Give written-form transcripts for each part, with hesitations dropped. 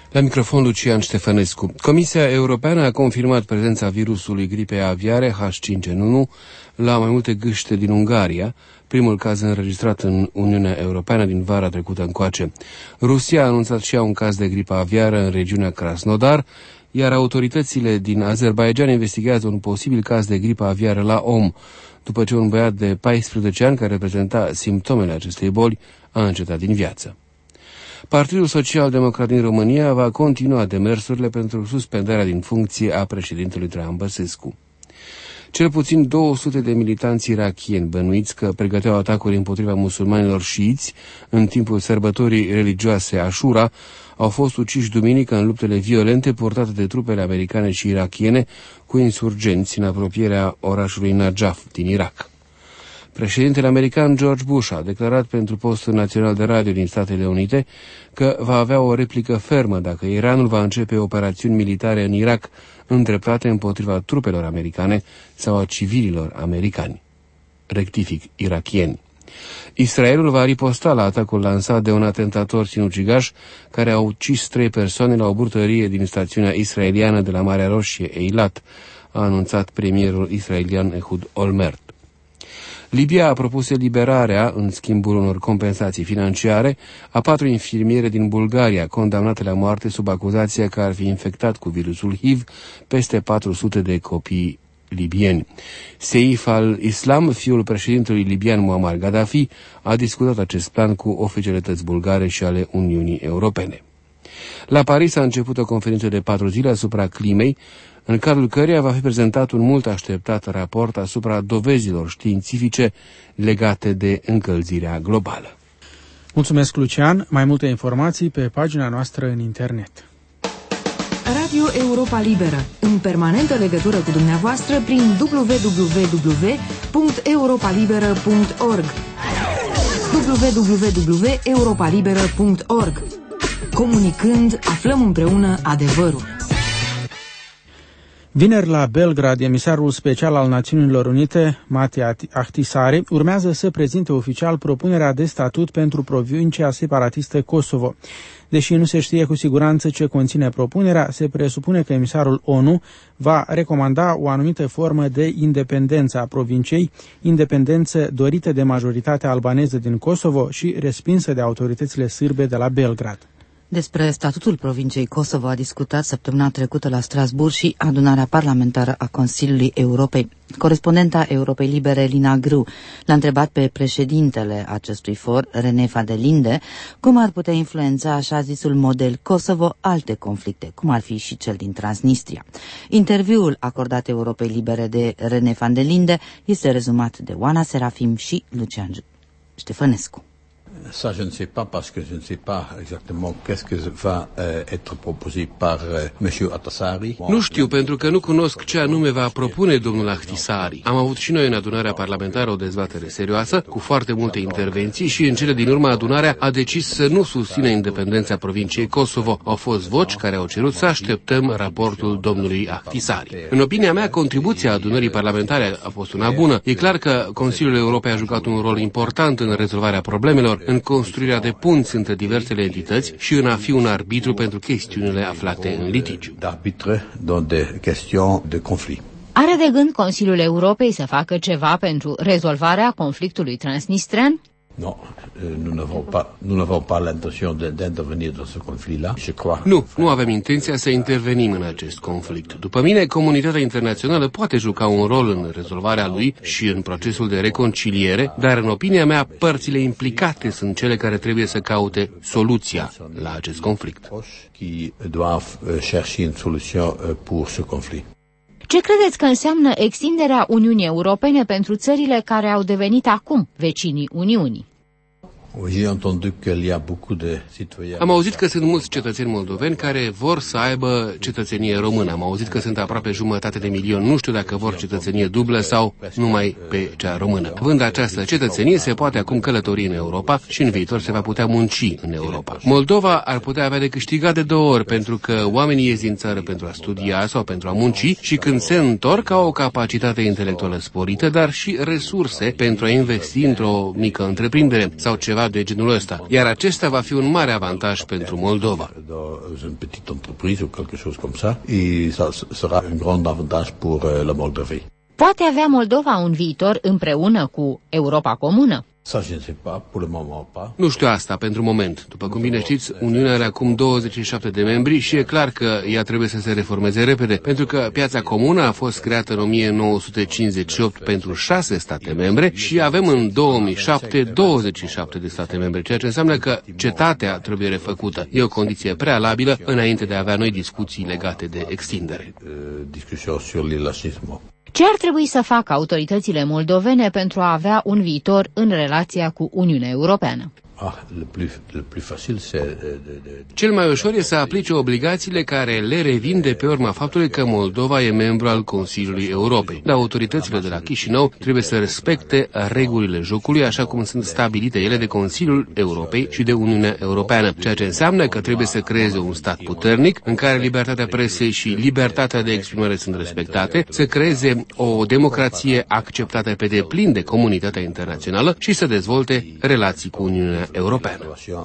La microfon Lucian Ștefănescu. Comisia Europeană a confirmat prezența virusului gripei aviare H5N1 la mai multe gâște din Ungaria, primul caz înregistrat în Uniunea Europeană din vara trecută încoace. Rusia a anunțat și ea un caz de gripă aviară în regiunea Krasnodar, iar autoritățile din Azerbaidjan investigează un posibil caz de gripă aviară la om, după ce un băiat de 14 ani care prezenta simptomele acestei boli a încetat din viață. Partidul Social-Democrat din România va continua demersurile pentru suspendarea din funcție a președintelui Traian Băsescu. Cel puțin 200 de militanți irakieni bănuiți că pregăteau atacuri împotriva musulmanilor șiiți în timpul sărbătorii religioase Ashura au fost uciși duminică în luptele violente purtate de trupele americane și irakiene cu insurgenți în apropierea orașului Najaf din Irak. Președintele american George Bush a declarat pentru postul național de radio din Statele Unite că va avea o replică fermă dacă Iranul va începe operațiuni militare în Irak îndreptate împotriva trupelor americane sau a civililor americani. Rectific, irakieni. Israelul va riposta la atacul lansat de un atentator sinucigaș care a ucis 3 persoane la o burtărie din stațiunea israeliană de la Marea Roșie, Eilat, a anunțat premierul israelian Ehud Olmert. Libia a propus eliberarea, în schimbul unor compensații financiare, a 4 infirmiere din Bulgaria, condamnate la moarte sub acuzația că ar fi infectat cu virusul HIV peste 400 de copii libieni. Seif al-Islam, fiul președintelui libian Muammar Gaddafi, a discutat acest plan cu oficialități bulgare și ale Uniunii Europene. La Paris a început o conferință de 4 zile asupra climei, în cadrul căreia va fi prezentat un mult așteptat raport asupra dovezilor științifice legate de încălzirea globală. Mulțumesc, Lucian. Mai multe informații pe pagina noastră în internet. Radio Europa Liberă, în permanentă legătură cu dumneavoastră prin www.europalibera.org www.europalibera.org. Comunicând, aflăm împreună adevărul. Vineri la Belgrad, emisarul special al Națiunilor Unite, Mate Ahtisaari, urmează să prezinte oficial propunerea de statut pentru provincia separatistă Kosovo. Deși nu se știe cu siguranță ce conține propunerea, se presupune că emisarul ONU va recomanda o anumită formă de independență a provinciei, independență dorită de majoritatea albaneză din Kosovo și respinsă de autoritățile sârbe de la Belgrad. Despre statutul provinciei Kosovo a discutat săptămâna trecută la Strasbourg și adunarea parlamentară a Consiliului Europei. Corespondenta Europei Libere, Lina Gru, l-a întrebat pe președintele acestui for, René van der Linde, cum ar putea influența așa zisul model Kosovo alte conflicte, cum ar fi și cel din Transnistria. Interviul acordat Europei Libere de René van der Linde este rezumat de Oana Serafim și Lucian Ștefănescu. Ça, je ne sais pas, parce que je ne sais pas exactement qu'est-ce que va être proposé par monsieur Ahtisaari. Nu știu, pentru că nu cunosc ce anume va propune domnul Ahtisaari. Am avut și noi în adunarea parlamentară o dezbatere serioasă, cu foarte multe intervenții și în cele din urmă adunarea a decis să nu susțină independența provinciei Kosovo. Au fost voci care au cerut să așteptăm raportul domnului Ahtisaari. În opinia mea, contribuția adunării parlamentare a fost una bună. E clar că Consiliul Europei a jucat un rol important în rezolvarea problemelor, în construirea de punți între diversele entități și în a fi un arbitru pentru chestiunile aflate în litigiu. Are de gând Consiliul Europei să facă ceva pentru rezolvarea conflictului transnistrean? Non, nous n'avons pas l'intention d'intervenir dans ce conflit-là. Je crois. Nu avem intenția să intervenim în acest conflict. După mine, comunitatea internațională poate juca un rol în rezolvarea lui și în procesul de reconciliere, dar în opinia mea, părțile implicate sunt cele care trebuie să caute soluția la acest conflict. Qui doivent chercher une solution pour ce conflit. Ce credeți că înseamnă extinderea Uniunii Europene pentru țările care au devenit acum vecinii Uniunii? Am auzit că sunt mulți cetățeni moldoveni care vor să aibă cetățenie română. Am auzit că sunt aproape 1,5 milion. Nu știu dacă vor cetățenie dublă sau numai pe cea română. Având această cetățenie, se poate acum călători în Europa și în viitor se va putea munci în Europa. Moldova ar putea avea de câștigat de 2 ori, pentru că oamenii ies din țară pentru a studia sau pentru a munci și când se întorc au o capacitate intelectuală sporită, dar și resurse pentru a investi într-o mică întreprindere sau ceva de genul ăsta, iar acesta va fi un mare avantaj pentru Moldova. Une petite entreprise ou quelque chose comme ça, et ça sera un grand avantage pour la Moldavie. Poate avea Moldova un viitor împreună cu Europa comună? Ça, je ne sais pas, pour le moment pas. Nu știu asta pentru moment. După cum bine știți, Uniunea are acum 27 de membri și e clar că ea trebuie să se reformeze repede, pentru că piața comună a fost creată în 1958 pentru 6 state membre și avem în 2007 27 de state membre, ceea ce înseamnă că cetatea trebuie refăcută. E o condiție prealabilă înainte de a avea noi discuții legate de extindere. Discussion sur l'élargissement. Ce ar trebui să facă autoritățile moldovene pentru a avea un viitor în relația cu Uniunea Europeană? Cel mai ușor e să aplice obligațiile care le revin de pe urma faptului că Moldova e membru al Consiliului Europei. Dar autoritățile de la Chișinău trebuie să respecte regulile jocului așa cum sunt stabilite ele de Consiliul Europei și de Uniunea Europeană, ceea ce înseamnă că trebuie să creeze un stat puternic în care libertatea presei și libertatea de exprimare sunt respectate, să creeze o democrație acceptată pe deplin de comunitatea internațională și să dezvolte relații cu Uniunea Europeană.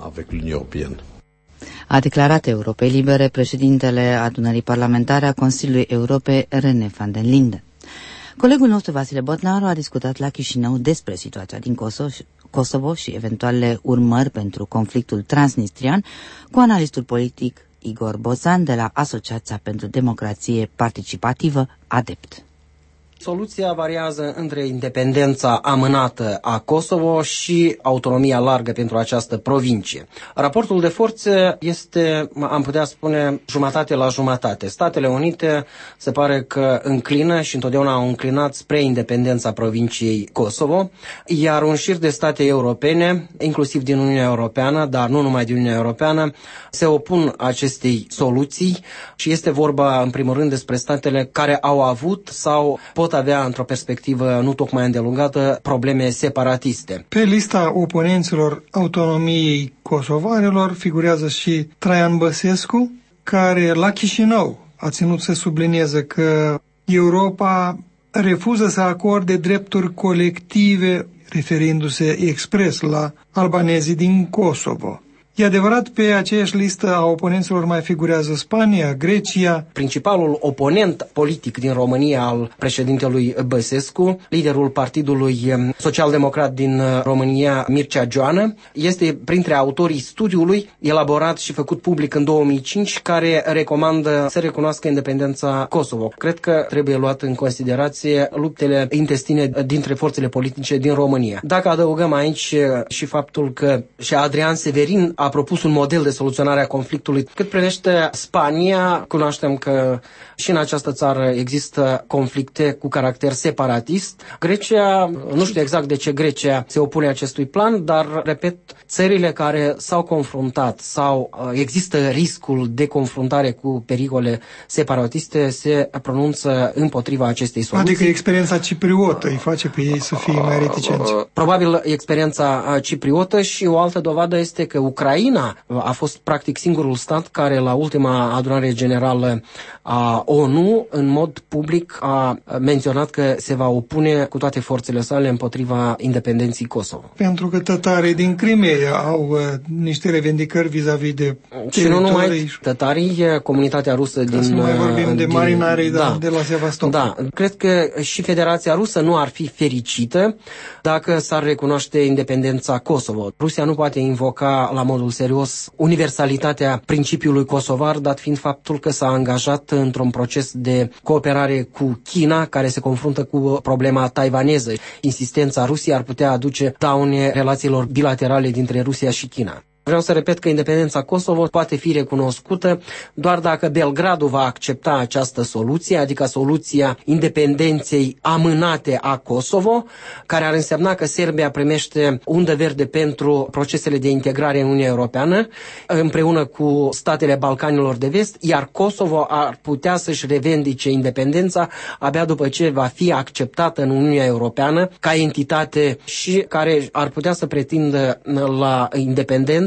A declarat Europei Libere președintele Adunării Parlamentare a Consiliului Europei, René van den Linden. Colegul nostru Vasile Botnaru a discutat la Chișinău despre situația din Kosovo și eventualele urmări pentru conflictul transnistrian cu analistul politic Igor Bozan de la Asociația pentru Democrație Participativă, ADEPT. Soluția variază între independența amânată a Kosovo și autonomia largă pentru această provincie. Raportul de forțe este, am putea spune, jumătate la jumătate. Statele Unite se pare că înclină și întotdeauna au înclinat spre independența provinciei Kosovo, iar un șir de state europene, inclusiv din Uniunea Europeană, dar nu numai din Uniunea Europeană, se opun acestei soluții și este vorba, în primul rând, despre statele care au avut sau pot avea, într-o perspectivă nu tocmai îndelungată, probleme separatiste. Pe lista oponenților autonomiei kosovarelor figurează și Traian Băsescu, care la Chișinău a ținut să sublinieze că Europa refuză să acorde drepturi colective, referindu-se expres la albanezii din Kosovo. E adevărat, pe aceeași listă a oponenților mai figurează Spania, Grecia. Principalul oponent politic din România al președintelui Băsescu, liderul Partidului Social-Democrat din România, Mircea Joană, este printre autorii studiului elaborat și făcut public în 2005, care recomandă să recunoască independența Kosovo. Cred că trebuie luat în considerație luptele intestine dintre forțele politice din România. Dacă adăugăm aici și faptul că și Adrian Severin a propus un model de soluționare a conflictului. Cât privește Spania, cunoaștem că și în această țară există conflicte cu caracter separatist. Grecia, nu știu exact de ce Grecia se opune acestui plan, dar, repet, țările care s-au confruntat sau există riscul de confruntare cu pericole separatiste se pronunță împotriva acestei soluții. Adică experiența cipriotă îi face pe ei să fie mai reticenți. Probabil experiența cipriotă și o altă dovadă este că Ucraina a fost practic singurul stat care la ultima adunare generală a ONU în mod public a menționat că se va opune cu toate forțele sale împotriva independenței Kosovo. Pentru că tătarii din Crimea au niște revendicări vis-a-vis de teritorii. Și nu numai tătarii, comunitatea rusă din... Să nu mai vorbim de marinarii de la Sevastopol. Da, cred că și Federația Rusă nu ar fi fericită dacă s-ar recunoaște independența Kosovo. Rusia nu poate invoca la modul serios universalitatea principiului kosovar, dat fiind faptul că s-a angajat într-un proces de cooperare cu China, care se confruntă cu problema taiwaneză. Insistența Rusiei ar putea aduce daune relațiilor bilaterale dintre Rusia și China. Vreau să repet că independența Kosovo poate fi recunoscută doar dacă Belgradul va accepta această soluție, adică soluția independenței amânate a Kosovo, care ar însemna că Serbia primește undă verde pentru procesele de integrare în Uniunea Europeană, împreună cu statele Balcanilor de Vest, iar Kosovo ar putea să-și revendice independența abia după ce va fi acceptată în Uniunea Europeană ca entitate și care ar putea să pretindă la independență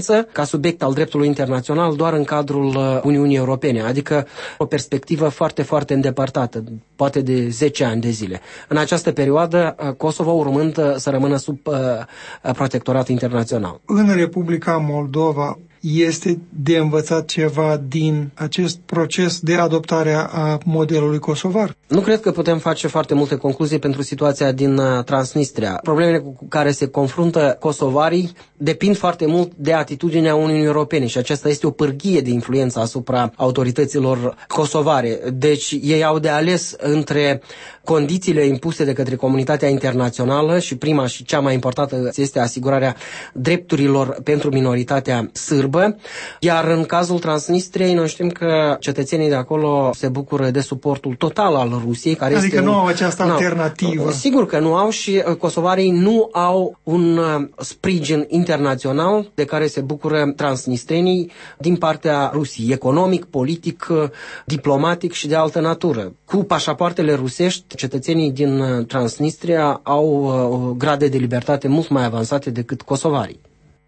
însă ca subiect al dreptului internațional doar în cadrul Uniunii Europene, adică o perspectivă foarte, foarte îndepărtată, poate de 10 ani de zile. În această perioadă, Kosovo urmând să rămână sub protectorat internațional. În Republica Moldova este de învățat ceva din acest proces de adoptare a modelului kosovar? Nu cred că putem face foarte multe concluzii pentru situația din Transnistria. Problemele cu care se confruntă kosovarii depind foarte mult de atitudinea Uniunii Europene și aceasta este o pârghie de influență asupra autorităților kosovare. Deci ei au de ales între condițiile impuse de către comunitatea internațională și prima și cea mai importantă este asigurarea drepturilor pentru minoritatea sârbă, iar în cazul Transnistriei noi știm că cetățenii de acolo se bucură de suportul total al Rusiei, care adică nu au această alternativă. Sigur că nu au și kosovarii nu au un sprijin internațional de care se bucură transnistrenii din partea Rusiei, economic, politic, diplomatic și de altă natură. Cu pașapoartele rusești, cetățenii din Transnistria au grade de libertate mult mai avansate decât kosovarii.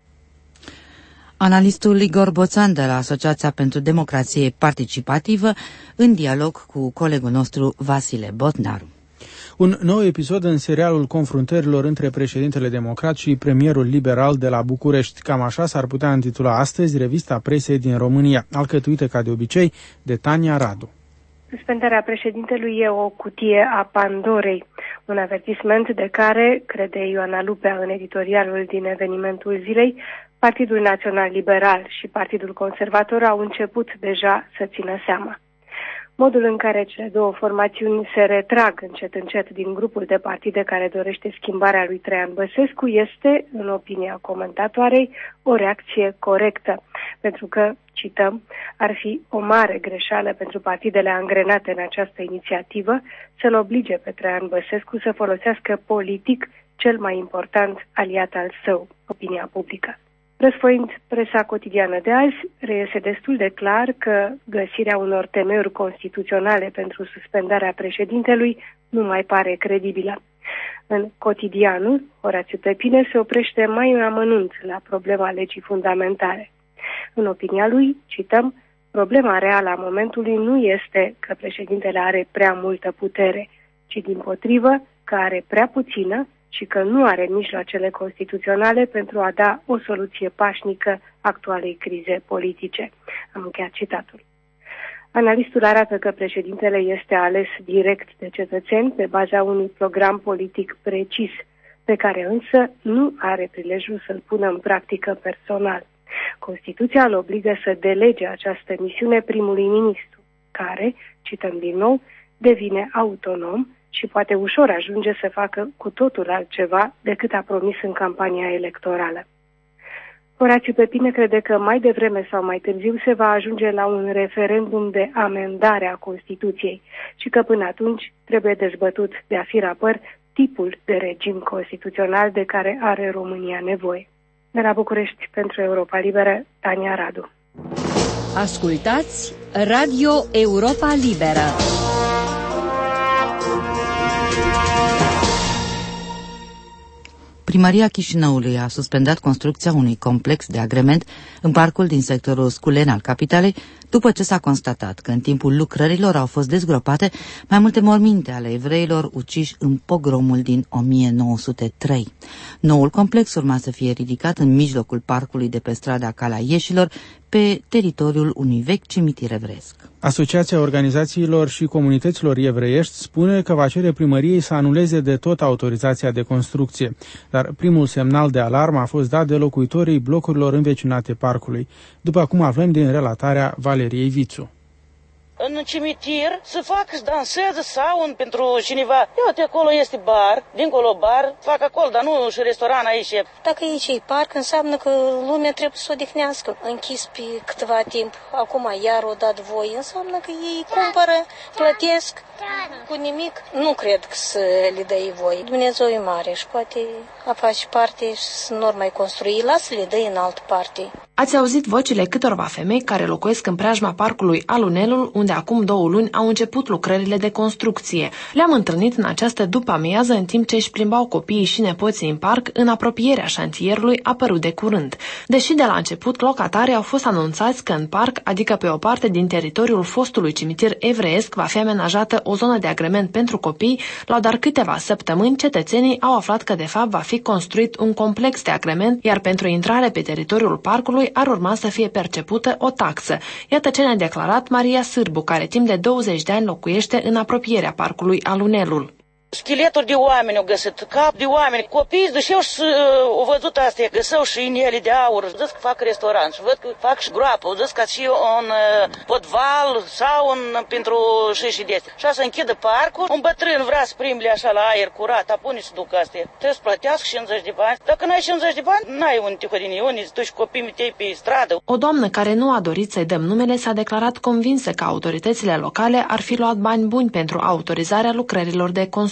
Analistul Igor Boțan de la Asociația pentru Democrație Participativă, în dialog cu colegul nostru Vasile Botnaru. Un nou episod în serialul confruntărilor între președintele democrat și premierul liberal de la București. Cam așa s-ar putea intitula astăzi revista presei din România, alcătuită ca de obicei de Tania Radu. Suspendarea președintelui e o cutie a Pandorei, un avertisment de care, crede Ioana Lupea în editorialul din evenimentul zilei, Partidul Național Liberal și Partidul Conservator au început deja să țină seama. Modul în care cele două formațiuni se retrag încet din grupul de partide care dorește schimbarea lui Traian Băsescu este, în opinia comentatoarei, o reacție corectă, pentru că, cităm, ar fi o mare greșeală pentru partidele angrenate în această inițiativă să-l oblige pe Traian Băsescu să folosească politic cel mai important aliat al său, opinia publică. Răsfoind presa cotidiană de azi, reiese destul de clar că găsirea unor temeiuri constituționale pentru suspendarea președintelui nu mai pare credibilă. În Cotidianul, Horațiu Pepine se oprește mai în amănunt la problema legii fundamentale. În opinia lui, cităm, problema reală a momentului nu este că președintele are prea multă putere, ci dimpotrivă că are prea puțină și că nu are mijloacele constituționale pentru a da o soluție pașnică actualei crize politice. Am încheiat citatul. Analistul arată că președintele este ales direct de cetățeni pe baza unui program politic precis, pe care însă nu are prilejul să-l pună în practică personal. Constituția îl obligă să delege această misiune primului ministru, care, cităm din nou, devine autonom și poate ușor ajunge să facă cu totul altceva decât a promis în campania electorală. Horațiu Pepine crede că mai devreme sau mai târziu se va ajunge la un referendum de amendare a Constituției și că până atunci trebuie dezbătut de a fi rapăr tipul de regim constituțional de care are România nevoie. De la București, pentru Europa Liberă, Tania Radu. Ascultați Radio Europa Liberă. Primăria Chișinăului a suspendat construcția unui complex de agrement în parcul din sectorul Sculen al capitalei, după ce s-a constatat că în timpul lucrărilor au fost dezgropate mai multe morminte ale evreilor uciși în pogromul din 1903. Noul complex urma să fie ridicat în mijlocul parcului de pe strada Calea Ieșilor, pe teritoriul unui vechi cimitir evresc. Asociația Organizațiilor și Comunităților Evreiești spune că va cere primăriei să anuleze de tot autorizația de construcție, dar primul semnal de alarmă a fost dat de locuitorii blocurilor învecinate parcului, după cum aflăm din relatarea Valeriei Vițu. În cimitir să facă și danseze saun pentru cineva. Uite, acolo este bar, dincolo bar, fac acolo, dar nu și restoran aici. Dacă aici e parc, înseamnă că lumea trebuie să o odihnească. Închis pe câteva timp, acum iar o dat voi, înseamnă că ei cumpără, plătesc cu nimic. Nu cred că să le dai voi. Dumnezeu e mare și poate a face parte și să nu mai construi, lasă-le dai în altă parte. Ați auzit vocile câtorva femei care locuiesc în preajma parcului Alunelul, unde acum 2 luni au început lucrările de construcție. Le-am întâlnit în această după-amiază în timp ce își plimbau copiii și nepoții în parc, în apropierea șantierului apărut de curând. Deși de la început locatarii au fost anunțați că în parc, adică pe o parte din teritoriul fostului cimitir evreiesc, va fi amenajată o zonă de agrement pentru copii, la doar câteva săptămâni cetățenii au aflat că de fapt va fi construit un complex de agrement, iar pentru intrare pe teritoriul parcului ar urma să fie percepută o taxă. Iată ce ne-a declarat Maria Sârbu, care timp de 20 de ani locuiește în apropierea parcului Alunelul. Scheleturi de oameni au găsit, cap de oameni, copii duceau și au văzut astea, găseau și inele de aur, zis că fac restaurant și văd că fac și groapă, au zis că și un podval sau pentru și de astea. Și să închidă parcul, un bătrân vrea să primle așa la aer curat, apune să ducă astea. Trebuie să plătească 50 de bani. Dacă n-ai 50 de bani, n-ai un tihodini, unii îți duci copiii tăi pe stradă. O doamnă care nu a dorit să-i dăm numele s-a declarat convinsă că autoritățile locale ar fi luat bani buni pentru autorizarea lucrărilor de construcție.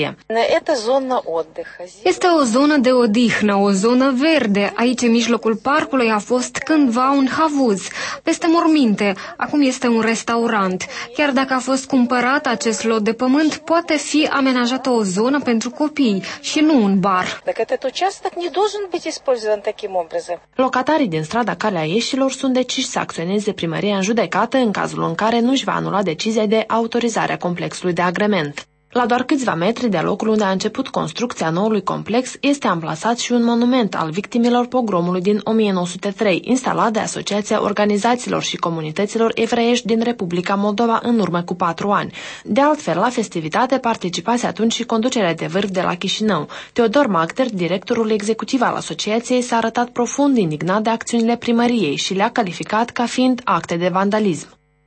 Este o zonă de odihnă, o zonă verde. Aici, în mijlocul parcului, a fost cândva un havuz, peste morminte. Acum este un restaurant. Chiar dacă a fost cumpărat acest lot de pământ, poate fi amenajată o zonă pentru copii și nu un bar. Locatarii din strada Calea Ieșilor sunt deciși să acționeze primăria în judecată în cazul în care nu își va anula decizia de autorizare a complexului de agrement. La doar câțiva metri de locul unde a început construcția noului complex este amplasat și un monument al victimelor pogromului din 1903, instalat de Asociația Organizațiilor și Comunităților Evreiești din Republica Moldova în urmă cu 4 ani. De altfel, la festivitate participase atunci și conducerea de vârf de la Chișinău. Teodor Magder, directorul executiv al asociației, s-a arătat profund indignat de acțiunile primăriei și le-a calificat ca fiind acte de vandalism.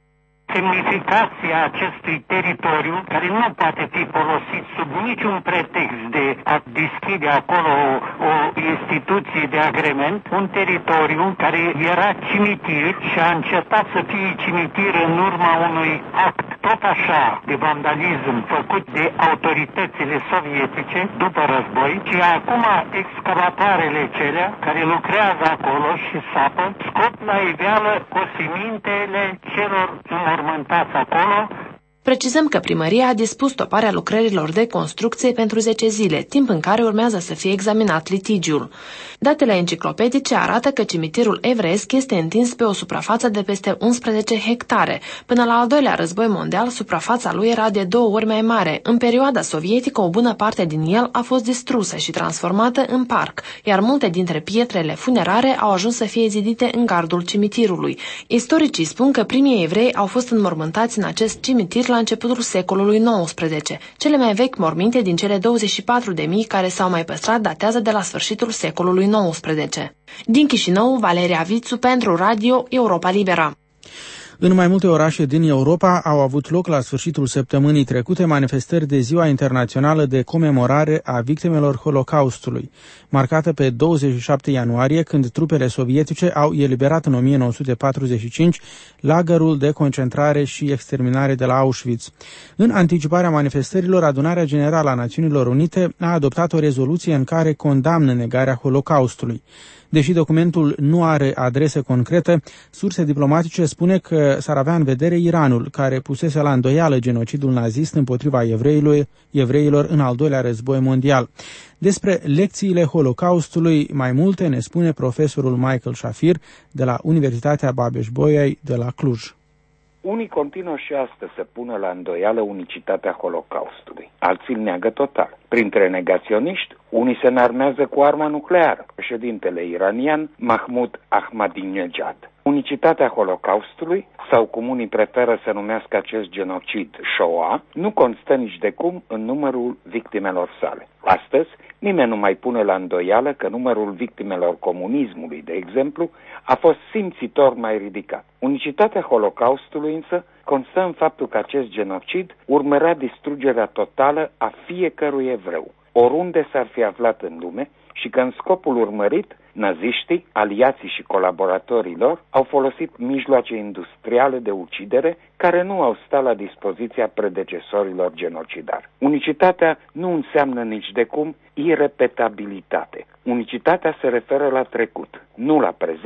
Semnificația acestui teritoriu, care nu poate fi folosit sub niciun pretext de a deschide acolo o instituție de agrement, un teritoriu care era cimitir și a încetat să fie cimitir în urma unui act tot așa de vandalism făcut de autoritățile sovietice după război, și acum excavatoarele celea care lucrează acolo și sapă scot la iveală osimintele celor înmormântați acolo. Precizăm că primăria a dispus stoparea lucrărilor de construcție pentru 10 zile, timp în care urmează să fie examinat litigiul. Datele enciclopedice arată că cimitirul evreiesc este întins pe o suprafață de peste 11 hectare. Până la al doilea război mondial, suprafața lui era de 2 ori mai mare. În perioada sovietică, o bună parte din el a fost distrusă și transformată în parc, iar multe dintre pietrele funerare au ajuns să fie zidite în gardul cimitirului. Istoricii spun că primii evrei au fost înmormântați în acest cimitir la începutul secolului XIX. Cele mai vechi morminte din cele 24.000 care s-au mai păstrat datează de la sfârșitul secolului XIX. Din Chișinău, Valeria Vițu pentru Radio Europa Libera. În mai multe orașe din Europa au avut loc la sfârșitul săptămânii trecute manifestări de Ziua Internațională de Comemorare a Victimelor Holocaustului, marcată pe 27 ianuarie, când trupele sovietice au eliberat în 1945 lagărul de concentrare și exterminare de la Auschwitz. În anticiparea manifestărilor, Adunarea Generală a Națiunilor Unite a adoptat o rezoluție în care condamnă negarea Holocaustului. Deși documentul nu are adrese concrete, surse diplomatice spune că s-ar avea în vedere Iranul, care pusese la îndoială genocidul nazist împotriva evreilor în al doilea război mondial. Despre lecțiile Holocaustului mai multe ne spune profesorul Michael Shafir de la Universitatea Babeș-Bolyai de la Cluj. Unii continuă și astăzi să pună la îndoială unicitatea Holocaustului, alții îl neagă total. Printre negaționiști, unii se înarmează cu arma nucleară. Președintele iranian Mahmoud Ahmadinejad. Unicitatea Holocaustului, sau cum unii preferă să numească acest genocid Shoah, nu constă nici de cum în numărul victimelor sale. Astăzi, nimeni nu mai pune la îndoială că numărul victimelor comunismului, de exemplu, a fost simțitor mai ridicat. Unicitatea Holocaustului însă constă în faptul că acest genocid urmărea distrugerea totală a fiecărui evreu, oriunde s-ar fi aflat în lume, și că în scopul urmărit, naziștii, aliații și colaboratorii lor au folosit mijloace industriale de ucidere care nu au stat la dispoziția predecesorilor genocidari. Unicitatea nu înseamnă nici de cum irepetabilitate. Unicitatea se referă la trecut, nu la prezent,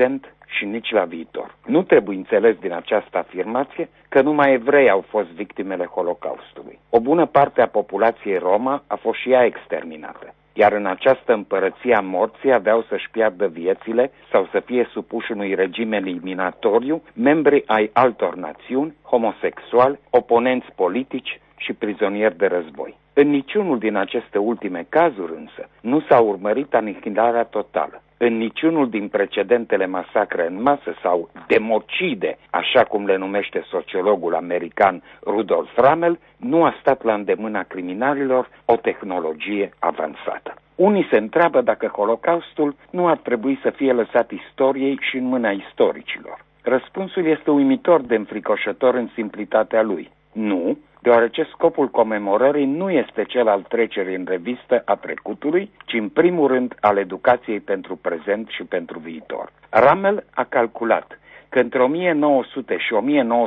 și nici la viitor. Nu trebuie înțeles din această afirmație că numai evrei au fost victimele Holocaustului. O bună parte a populației Roma a fost și ea exterminată, iar în această împărăție a morții aveau să-și piardă viețile sau să fie supuși unui regim eliminatoriu membri ai altor națiuni, homosexuali, oponenți politici și prizonieri de război. În niciunul din aceste ultime cazuri însă nu s-a urmărit anihilarea totală. În niciunul din precedentele masacre în masă sau democide, așa cum le numește sociologul american Rudolf Rummel, nu a stat la îndemâna criminalilor o tehnologie avansată. Unii se întreabă dacă Holocaustul nu ar trebui să fie lăsat istoriei și în mâna istoricilor. Răspunsul este uimitor de înfricoșător în simplitatea lui. Nu, deoarece scopul comemorării nu este cel al trecerii în revistă a trecutului, ci în primul rând al educației pentru prezent și pentru viitor. Rummel a calculat că între 1900 și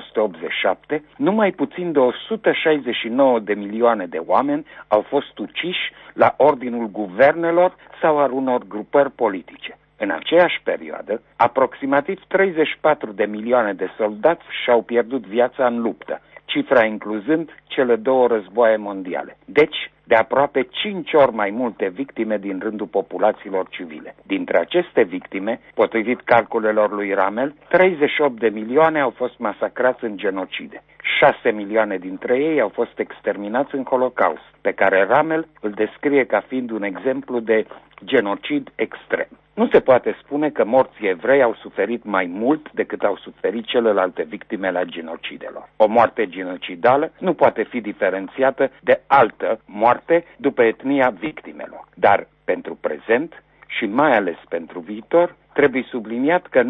1987, numai puțin de 169 de milioane de oameni au fost uciși la ordinul guvernelor sau al unor grupări politice. În aceeași perioadă, aproximativ 34 de milioane de soldați și-au pierdut viața în luptă, cifra incluzând cele 2 războaie mondiale. Deci, de aproape 5 ori mai multe victime din rândul populațiilor civile. Dintre aceste victime, potrivit calculelor lui Rummel, 38 de milioane au fost masacrați în genocide. 6 milioane dintre ei au fost exterminați în Holocaust, pe care Rummel îl descrie ca fiind un exemplu de genocid extrem. Nu se poate spune că morții evrei au suferit mai mult decât au suferit celelalte victime ale genocidelor. O moarte genocidală nu poate fi diferențiată de altă moarte după etnia victimelor. Dar pentru prezent și mai ales pentru viitor, trebuie subliniat că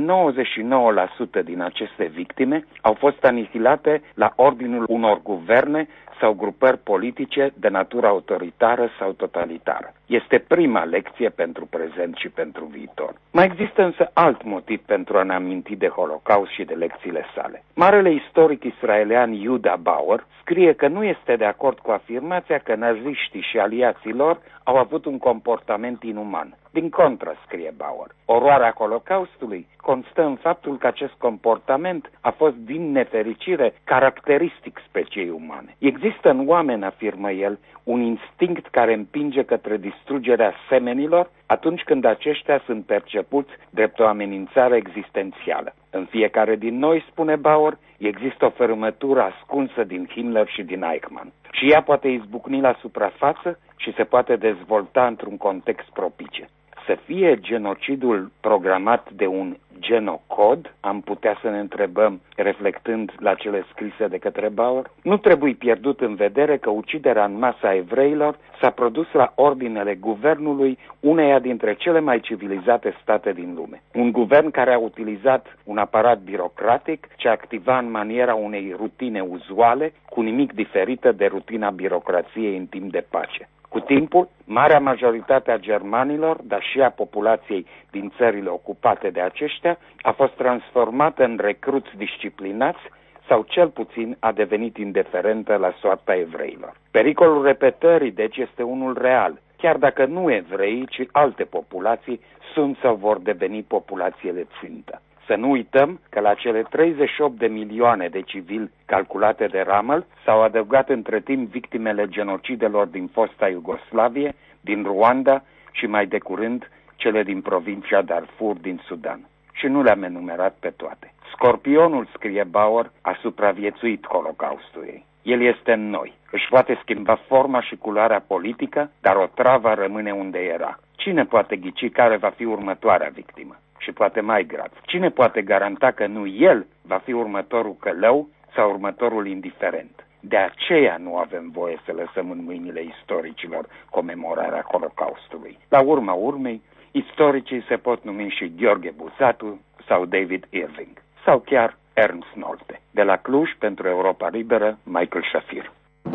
99% din aceste victime au fost anihilate la ordinul unor guverne sau grupări politice de natură autoritară sau totalitară. Este prima lecție pentru prezent și pentru viitor. Mai există însă alt motiv pentru a ne aminti de Holocaust și de lecțiile sale. Marele istoric israelian Yehuda Bauer scrie că nu este de acord cu afirmația că naziștii și aliații lor au avut un comportament inuman. Din contră, scrie Bauer, oroarea Holocaustului constă în faptul că acest comportament a fost din nefericire caracteristic speciei umane. Există în oameni, afirmă el, un instinct care împinge către distrugerea semenilor atunci când aceștia sunt percepuți drept o amenințare existențială. În fiecare din noi, spune Bauer, există o fărâmătură ascunsă din Himmler și din Eichmann. Și ea poate izbucni la suprafață și se poate dezvolta într-un context propice. Să fie genocidul programat de un genocod, am putea să ne întrebăm, reflectând la cele scrise de către Bauer? Nu trebuie pierdut în vedere că uciderea în masă a evreilor s-a produs la ordinele guvernului uneia dintre cele mai civilizate state din lume. Un guvern care a utilizat un aparat birocratic ce activa în maniera unei rutine uzuale, cu nimic diferită de rutina birocrației în timp de pace. Cu timpul, marea majoritate a germanilor, dar și a populației din țările ocupate de aceștia, a fost transformată în recruți disciplinați sau cel puțin a devenit indiferentă la soarta evreilor. Pericolul repetării, deci, este unul real, chiar dacă nu evreii, ci alte populații sunt sau vor deveni populațiile țintă. Să nu uităm că la cele 38 de milioane de civili calculate de Rummel s-au adăugat între timp victimele genocidelor din fosta Iugoslavie, din Rwanda și mai de curând cele din provincia Darfur din Sudan. Și nu le-am enumerat pe toate. Scorpionul, scrie Bauer, a supraviețuit Holocaustului. El este în noi. Își poate schimba forma și culoarea politică, dar o travă rămâne unde era. Cine poate ghici care va fi următoarea victimă? Și poate mai grav, cine poate garanta că nu el va fi următorul călău sau următorul indiferent? De aceea nu avem voie să lăsăm în mâinile istoricilor comemorarea Holocaustului. La urma urmei, istoricii se pot numi și Gheorghe Buzatu sau David Irving, sau chiar Ernst Nolte. De la Cluj, pentru Europa Liberă, Michael Shafir.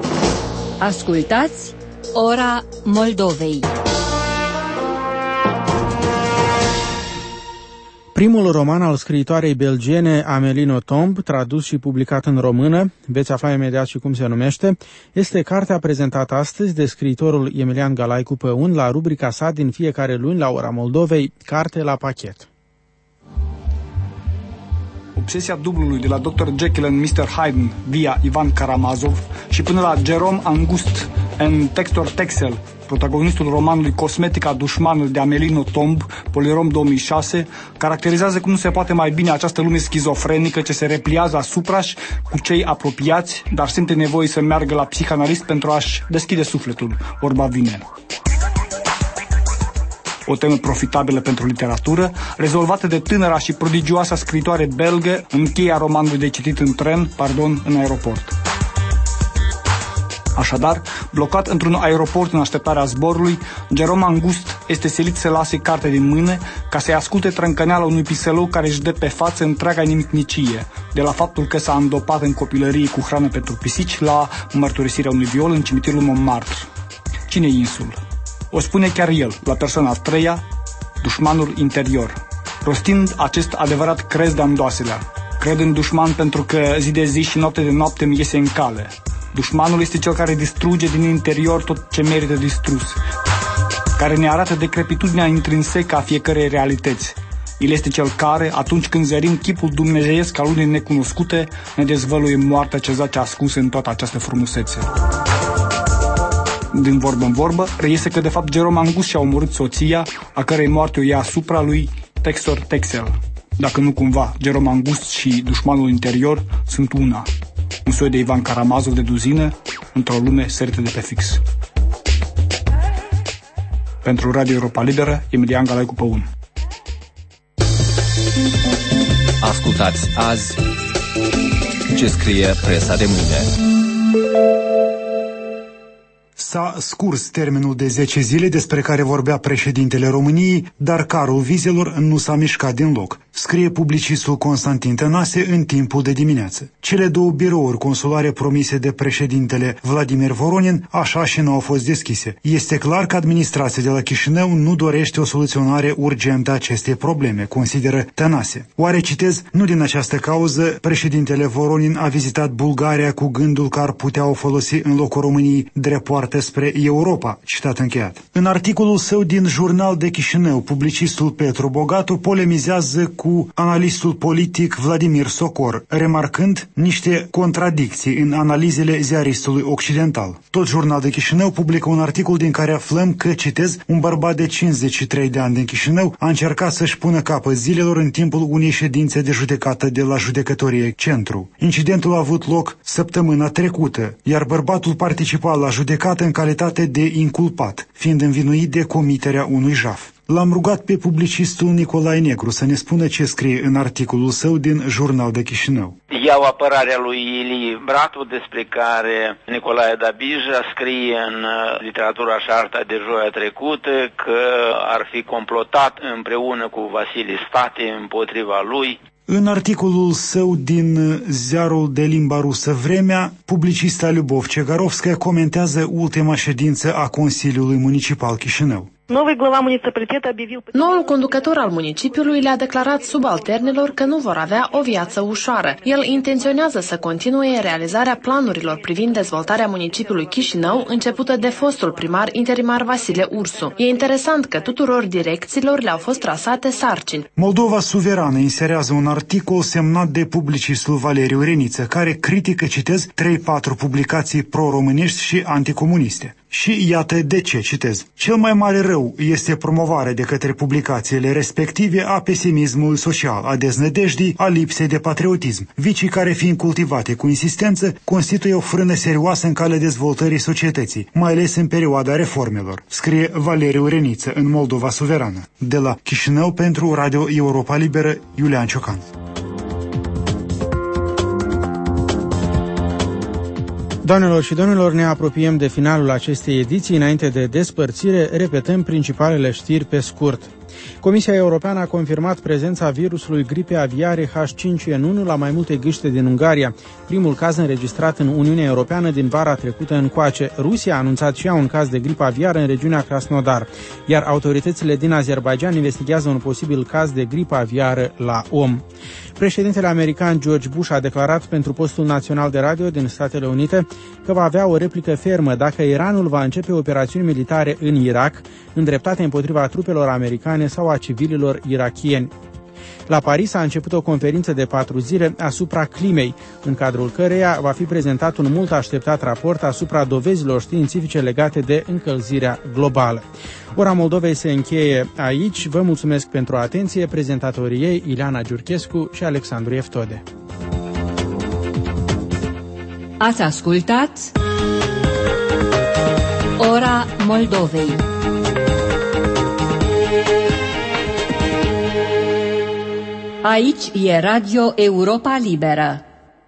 Ascultați Ora Moldovei. Primul roman al scriitoarei belgiene Amélie Nothomb, tradus și publicat în română, veți afla imediat și cum se numește, este cartea prezentată astăzi de scriitorul Emilian Galaicu Păun la rubrica sa din fiecare luni la Ora Moldovei, Carte la pachet. obsesia dublului de la Dr. Jekyll and Mr. Hyde via Ivan Karamazov și până la Jerome Angust în Textor Texel, protagonistul romanului Cosmetica dușmanul de Amelino Tomb, Polirom 2006, caracterizează cum nu se poate mai bine această lume schizofrenică ce se repliază asupra-și cu cei apropiați, dar simte nevoie să meargă la psihanalist pentru a-și deschide sufletul. Vorba vine. O temă profitabilă pentru literatură, rezolvată de tânăra și prodigioasa scritoare belgă în cheia romanului de citit în aeroport. Așadar, blocat într-un aeroport în așteptarea zborului, Jerome Angust este silit să lase cartea din mână ca să-i asculte trâncăneala unui piselou care își dă pe față întreaga nimicnicie, de la faptul că s-a îndopat în copilărie cu hrană pentru pisici la mărturisirea unui viol în cimitirul Montmartre. Cine-i insul? O spune chiar el, la persoana a treia, dușmanul interior, rostind acest adevărat crez de andoaselea. Cred în dușman pentru că zi de zi și noapte de noapte mi iese în cale. Dușmanul este cel care distruge din interior tot ce merită distrus, care ne arată decrepitudinea intrinsecă a fiecărei realități. El este cel care, atunci când zărim chipul dumnezeiesc al unei necunoscute, ne dezvăluie moartea ce zace ascunsă în toată această frumusețe. Din vorbă în vorbă, reiese că de fapt Jerome Angust și-a omorât soția, a cărei moarte o ia asupra lui Textor Texel. Dacă nu cumva, Jerome Angust și dușmanul interior sunt una. Un soi de Ivan Karamazov de duzină, într-o lume sărită de pe fix. Pentru Radio Europa Liberă, Emilian Galaicu Păun. Ascultați azi ce scrie presa de mâine. S-a scurs termenul de 10 zile despre care vorbea președintele României, dar carul vizelor nu s-a mișcat din loc, scrie publicistul Constantin Tănase în timpul de dimineață. Cele două birouri consulare promise de președintele Vladimir Voronin așa și nu au fost deschise. Este clar că administrația de la Chișinău nu dorește o soluționare urgentă a acestei probleme, consideră Tănase. Oare, citez, nu din această cauză președintele Voronin a vizitat Bulgaria cu gândul că ar putea o folosi în locul României drept poartă spre Europa, citat încheiat. În articolul său din Jurnal de Chișinău, publicistul Petru Bogatu polemizează cu analistul politic Vladimir Socor, remarcând niște contradicții în analizele ziaristului occidental. Tot Jurnal de Chișinău publică un articol din care aflăm că, citez, un bărbat de 53 de ani din Chișinău a încercat să-și pună capăt zilelor în timpul unei ședințe de judecată de la Judecătorie Centru. Incidentul a avut loc săptămâna trecută, iar bărbatul participa la judecată în calitate de inculpat, fiind învinuit de comiterea unui jaf. L-am rugat pe publicistul Nicolae Negru să ne spună ce scrie în articolul său din Jurnal de Chișinău. Iau apărarea lui Ilie Bratu, despre care Nicolae Dabija scrie în literatura și arta de joia trecută că ar fi complotat împreună cu Vasile State împotriva lui. În articolul său din ziarul de limba rusă Vremea, publicista Lyubov Cegarovskaya comentează ultima ședință a Consiliului Municipal Chișinău. Noul conducător al municipiului le-a declarat subalternilor că nu vor avea o viață ușoară. El intenționează să continue realizarea planurilor privind dezvoltarea municipiului Chișinău, începută de fostul primar interimar Vasile Ursu. E interesant că tuturor direcțiilor le-au fost trasate sarcini. Moldova Suverană inserează un articol semnat de publicistul Valeriu Reniță, care critică, citez, 3-4 publicații pro-românești și anticomuniste. Și iată de ce, citez. Cel mai mare rău este promovarea de către publicațiile respective a pesimismului social, a deznădejdii, a lipsei de patriotism, vicii care, fiind cultivate cu insistență, constituie o frână serioasă în calea dezvoltării societății, mai ales în perioada reformelor, scrie Valeriu Reniță în Moldova Suverană. De la Chișinău pentru Radio Europa Liberă, Iulian Ciocan. Doamnelor și domnilor, ne apropiem de finalul acestei ediții. Înainte de despărțire, repetăm principalele știri pe scurt. Comisia Europeană a confirmat prezența virusului gripei aviare H5N1 la mai multe gâște din Ungaria, primul caz înregistrat în Uniunea Europeană din vara trecută încoace. Rusia a anunțat și ea un caz de gripă aviară în regiunea Krasnodar, iar autoritățile din Azerbaidjan investigează un posibil caz de gripă aviară la om. Președintele american George Bush a declarat pentru postul național de radio din Statele Unite că va avea o replică fermă dacă Iranul va începe operațiuni militare în Irak, îndreptate împotriva trupelor americane sau a civililor irakieni. La Paris a început o conferință de 4 zile asupra climei, în cadrul căreia va fi prezentat un mult așteptat raport asupra dovezilor științifice legate de încălzirea globală. Ora Moldovei se încheie aici. Vă mulțumesc pentru atenție. Prezentatorii ei, Ileana Giurchescu și Alexandru Eftode. Ați ascultat Ora Moldovei. Aici e Radio Europa Liberă.